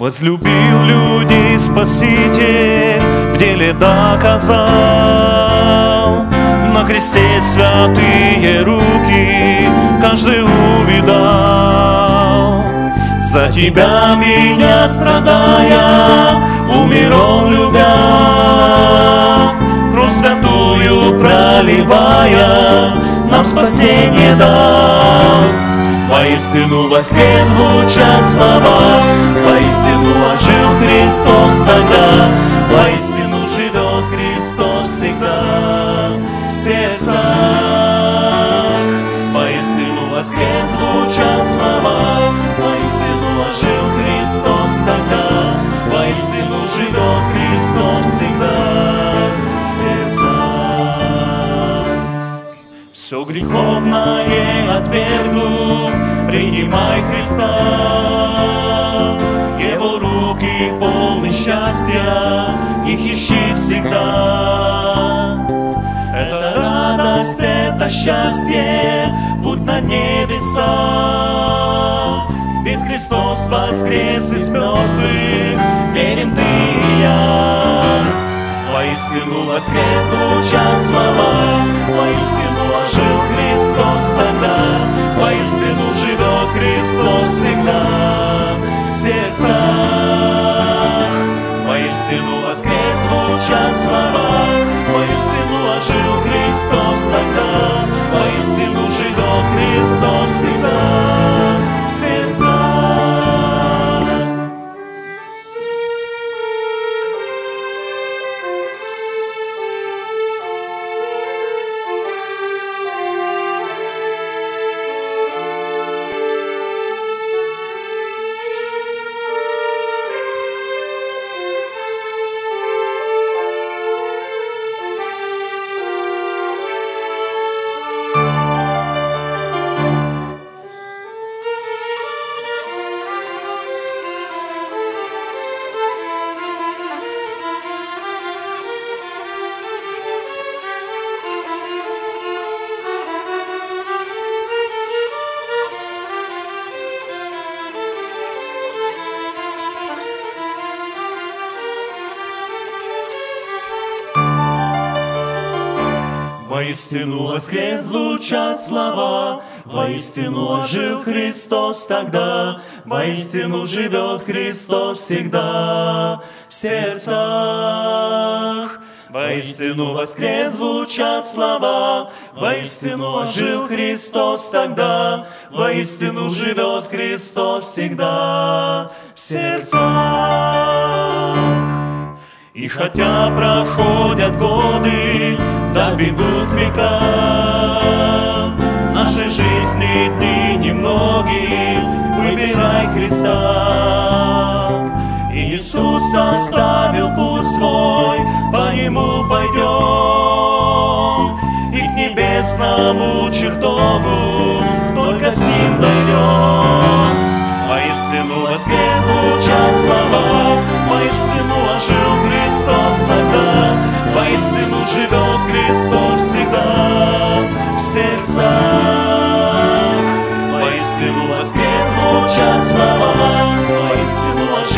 Возлюбил людей Спаситель, в деле доказал. На кресте святые руки каждый увидал. За тебя, меня страдая, умер он, любя. Кровь святую проливая, нам спасение дал. Воистину воскрес, звучат слова, воистину ожил Христос тогда, воистину живет Христос всегда в сердцах. Воистину воскрес, звучат слова, воистину ожил Христос тогда, воистину живет Христос всегда в сердцах. Все греховное отвергнув, принимай Христа. Его руки полны счастья, их ищи всегда. Это радость, это счастье, путь на небеса. Ведь Христос воскрес из мертвых, верим ты и я. Воистину воскрес, звучат слова, воистину ожил Христос тогда, воистину живет Христос всегда в сердцах. Воистину воскрес, звучат слова, воистину ожил Христос тогда, воистину живет Христос всегда в сердцах. Воистину воскрес, звучат слова, воистину ожил Христос тогда, воистину живет Христос всегда в сердцах. Воистину воскрес, звучат слова, воистину ожил Христос тогда, воистину живет Христос всегда в сердцах. И хотя проходят годы, да бегут века, нашей жизни дни немногие, выбирай Христа. И Иисус оставил путь свой, по нему пойдем, и к небесному чертогу только с ним дойдем. Воистину воскрес, звучат слова, воистину ожил Христос тогда, воистину живет Христос всегда в сердцах. Воистину воскрес, звучат слова, воистину ожил